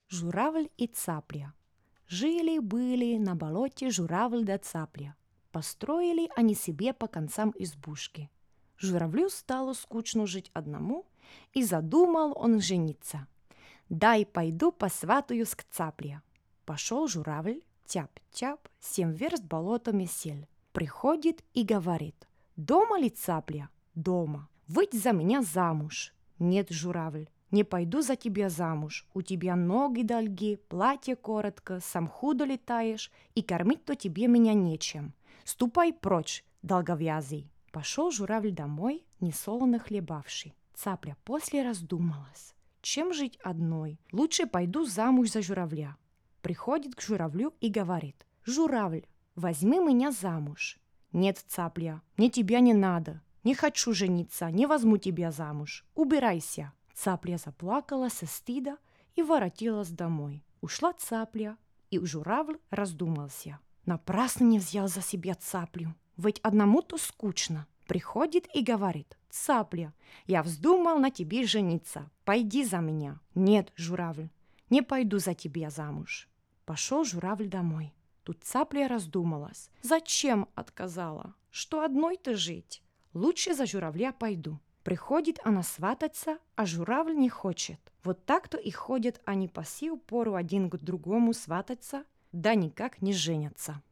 Журавль и цапля. Жили-были на болоте журавль да цапля. Построили они себе по концам избушки. Журавлю стало скучно жить одному, и задумал он жениться. «Дай пойду посватаюсь к цапле». Пошел журавль, тяп-тяп, 7 верст болотами сель. Приходит и говорит: «Дома ли цапля?» «Дома. Выйдь за меня замуж». «Нет, журавль, не пойду за тебя замуж. У тебя ноги долги, платье коротко, сам худо летаешь, и кормить-то тебе меня нечем. Ступай прочь, долговязый». Пошел журавль домой, несолоно хлебавший. Цапля после раздумалась: чем жить одной? Лучше пойду замуж за журавля. Приходит к журавлю и говорит: «Журавль, возьми меня замуж». «Нет, цапля, мне тебя не надо. Не хочу жениться, не возьму тебя замуж. Убирайся». Цапля заплакала со стыда и воротилась домой. Ушла цапля, и журавль раздумался. Напрасно не взял за себя цаплю, ведь одному-то скучно. Приходит и говорит: «Цапля, я вздумал на тебе жениться. Пойди за меня». «Нет, журавль, не пойду за тебя замуж». Пошел журавль домой. Тут цапля раздумалась. Зачем отказала? Что одной-то жить? Лучше за журавля пойду. Приходит она свататься, а журавль не хочет. Вот так-то и ходят они по сию пору один к другому свататься, да никак не женятся.